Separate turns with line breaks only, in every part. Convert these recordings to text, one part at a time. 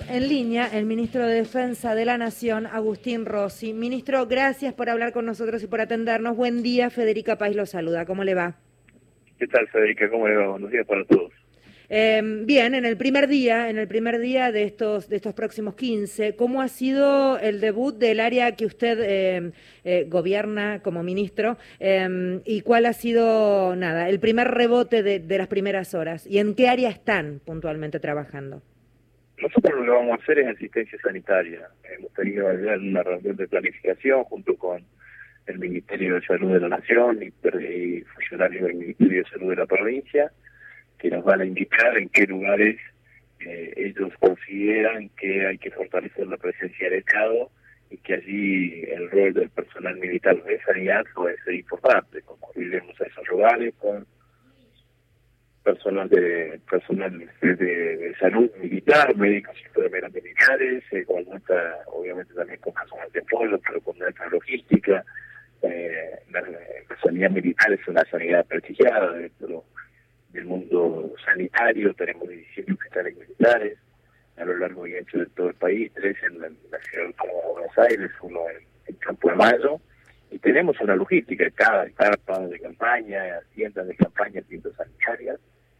en línea el ministro de Defensa de la Nación, Agustín Rossi. Ministro, gracias por hablar con nosotros y por atendernos. Buen día, Federica País lo saluda. ¿Cómo le va?
¿Qué tal, Federica? ¿Cómo le va? Buenos días para todos.
Bien, en el primer día de estos próximos 15, ¿cómo ha sido el debut del área que usted gobierna como ministro? ¿Y cuál ha sido, el primer rebote de las primeras horas? ¿Y en qué área están puntualmente trabajando?
Nosotros lo que vamos a hacer es asistencia sanitaria. Hemos tenido ayer una reunión de planificación junto con el Ministerio de Salud de la Nación y funcionarios del Ministerio de Salud de la provincia, que nos van a indicar en qué lugares ellos consideran que hay que fortalecer la presencia del Estado y que allí el rol del personal militar de sanidad puede ser importante. Concurriremos a esos lugares con personal de salud militar, médicos y enfermeras militares, con nuestra, obviamente también con personal de pueblo, pero con nuestra logística. La sanidad militar es una sanidad prestigiada dentro del mundo sanitario. Tenemos 17 hospitales militares a lo largo y ancho de todo el país, 3 en la ciudad de Buenos Aires, uno en Campo de Mayo, y tenemos una logística, cada etapa de campaña, tiendas de campaña, tiendas sanitarias,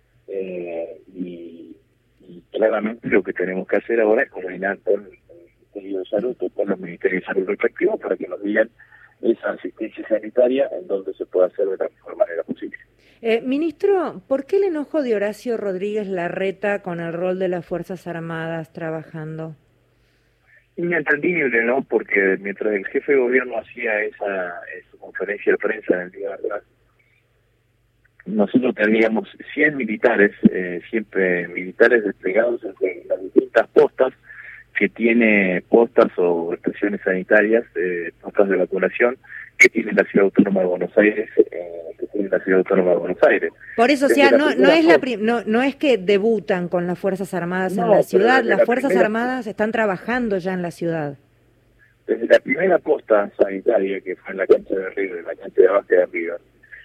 y claramente lo que tenemos que hacer ahora es coordinar con el Ministerio de Salud, con los Ministerios de Salud respectivos, para que nos digan esa asistencia sanitaria en donde se pueda hacer de la mejor manera posible.
Ministro, ¿por qué el enojo de Horacio Rodríguez Larreta con el rol de las Fuerzas Armadas trabajando?
Inentendible, ¿no? Porque mientras el jefe de gobierno hacía esa conferencia de prensa en el día de atrás, nosotros teníamos 100 militares, siempre militares desplegados en las distintas postas que tiene postas o estaciones sanitarias, postas de vacunación que tiene la Ciudad Autónoma de Buenos Aires,
Por eso, o sea, no es que debutan con las Fuerzas Armadas en la ciudad, las Fuerzas Armadas están trabajando ya en la ciudad.
Desde la primera posta sanitaria, que fue en la cancha de River, en la cancha de base de River,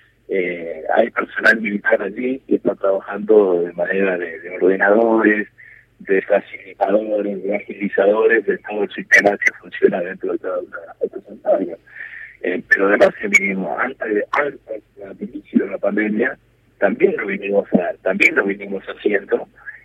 hay personal militar allí que está trabajando de manera de ordenadores, de facilitadores, de agilizadores de todo el sistema que funciona dentro de toda la sanitaria. Pero además antes del inicio de la pandemia, también lo vinimos haciendo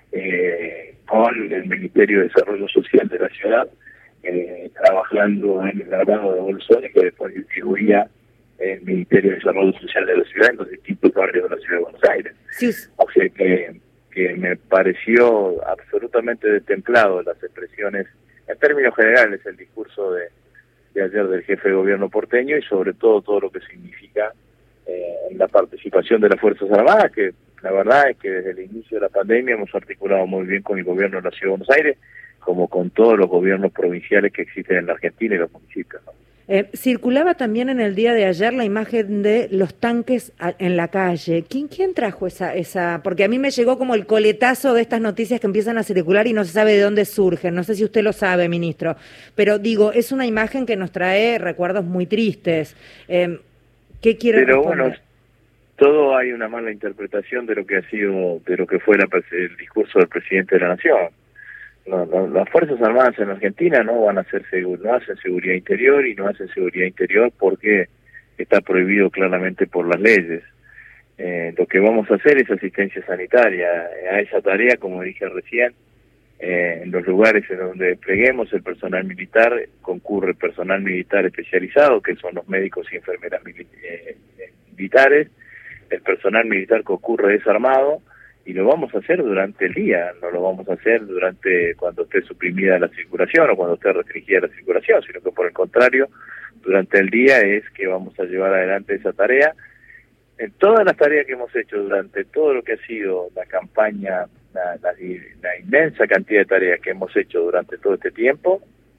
con el Ministerio de Desarrollo Social de la ciudad, trabajando en el armado de bolsones que después distribuía el Ministerio de Desarrollo Social de la ciudad en los distintos barrios de la ciudad de Buenos Aires. Sí. O sea que me pareció absolutamente destemplado las expresiones, en términos generales, el discurso de ayer del jefe de gobierno porteño, y sobre todo lo que significa la participación de las Fuerzas Armadas, que la verdad es que desde el inicio de la pandemia hemos articulado muy bien con el gobierno de la Ciudad de Buenos Aires, como con todos los gobiernos provinciales que existen en la Argentina y los municipios, ¿no?
Circulaba también en el día de ayer la imagen de los tanques en la calle. ¿Quién trajo esa? Porque a mí me llegó como el coletazo de estas noticias que empiezan a circular y no se sabe de dónde surgen. No sé si usted lo sabe, ministro. Pero digo, es una imagen que nos trae recuerdos muy tristes. ¿Qué quiere responder?
Bueno, todo hay una mala interpretación de lo que ha sido, de lo que fue el discurso del presidente de la Nación. Las Fuerzas Armadas en Argentina no hacen seguridad interior, y no hacen seguridad interior porque está prohibido claramente por las leyes. Lo que vamos a hacer es asistencia sanitaria. A esa tarea, como dije recién, en los lugares en donde despleguemos el personal militar, concurre personal militar especializado, que son los médicos y enfermeras militares. El personal militar concurre desarmado, y lo vamos a hacer durante el día, no lo vamos a hacer cuando esté suprimida la circulación o cuando esté restringida la circulación, sino que por el contrario, durante el día es que vamos a llevar adelante esa tarea. En todas las tareas que hemos hecho durante todo lo que ha sido la campaña, la inmensa cantidad de tareas que hemos hecho durante todo este tiempo,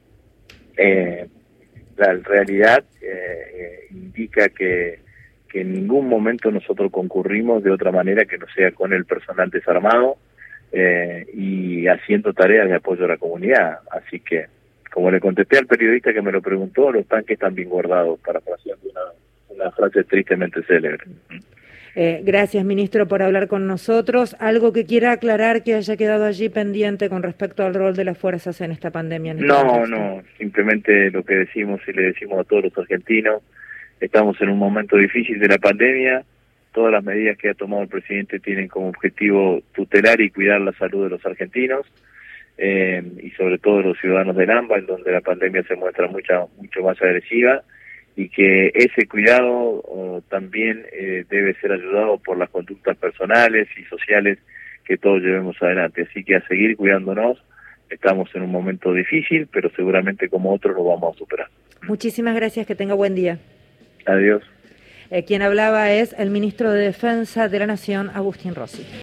la realidad indica que en ningún momento nosotros concurrimos de otra manera que no sea con el personal desarmado y haciendo tareas de apoyo a la comunidad. Así que, como le contesté al periodista que me lo preguntó, los tanques están bien guardados, para una frase tristemente célebre.
Gracias, ministro, por hablar con nosotros. ¿Algo que quiera aclarar que haya quedado allí pendiente con respecto al rol de las fuerzas en esta pandemia?
No, simplemente lo que decimos y le decimos a todos los argentinos, estamos en un momento difícil de la pandemia, todas las medidas que ha tomado el presidente tienen como objetivo tutelar y cuidar la salud de los argentinos, y sobre todo de los ciudadanos del AMBA, en donde la pandemia se muestra mucho más agresiva, y que ese cuidado también debe ser ayudado por las conductas personales y sociales que todos llevemos adelante. Así que a seguir cuidándonos, estamos en un momento difícil, pero seguramente como otros lo vamos a superar.
Muchísimas gracias, que tenga buen día.
Adiós.
Quien hablaba es el ministro de Defensa de la Nación, Agustín Rossi.